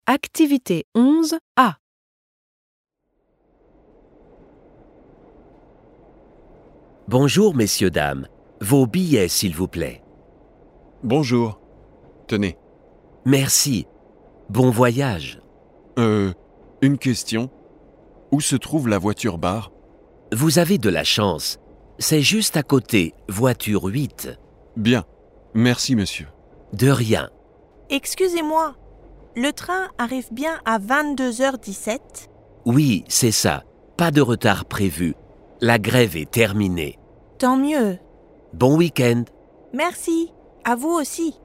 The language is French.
Activité 11A. Bonjour, messieurs, dames. Vos billets, s'il vous plaît. Bonjour. Tenez. Merci. Bon voyage. Une question. Où se trouve la voiture-bar ? Vous avez de la chance. C'est juste à côté, voiture 8. Bien. Merci, monsieur. De rien. Excusez-moi, le train arrive bien à 22h17 ? Oui, c'est ça. Pas de retard prévu. La grève est terminée. Tant mieux. Bon week-end. Merci. À vous aussi.